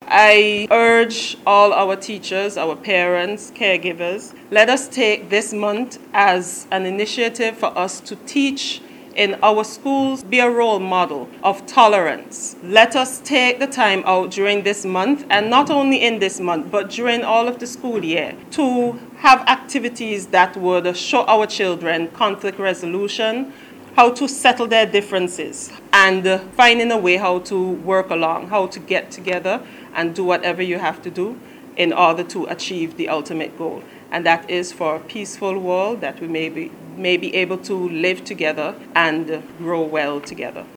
I urge all our teachers, our parents, caregivers, let us take this month as an initiative for us to teach in our schools, be a role model of tolerance. Let us take the time out during this month, and not only in this month, but during all of the school year, to have activities that would show our children conflict resolution, how to settle their differences, and finding a way how to work along, how to get together and do whatever you have to do in order to achieve the ultimate goal. And that is for a peaceful world that we may be able to live together and grow well together.